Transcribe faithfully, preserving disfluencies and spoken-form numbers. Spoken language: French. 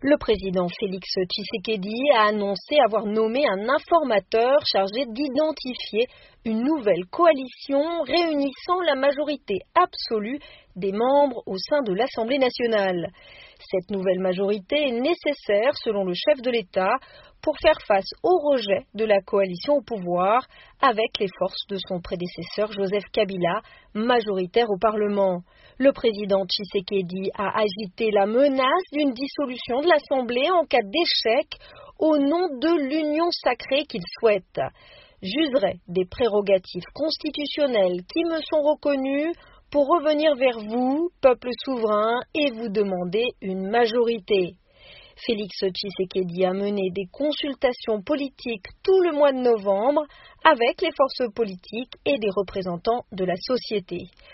Le président Félix Tshisekedi a annoncé avoir nommé un informateur chargé d'identifier une nouvelle coalition réunissant la majorité absolue des membres au sein de l'Assemblée nationale. Cette nouvelle majorité est nécessaire, selon le chef de l'État, pour faire face au rejet de la coalition au pouvoir avec les forces de son prédécesseur Joseph Kabila, majoritaire au Parlement. Le président Tshisekedi a agité la menace d'une dissolution de l'Assemblée en cas d'échec au nom de l'union sacrée qu'il souhaite. J'userai des prérogatives constitutionnelles qui me sont reconnues pour revenir vers vous, peuple souverain, et vous demander une majorité. Félix Tshisekedi a mené des consultations politiques tout le mois de novembre avec les forces politiques et des représentants de la société.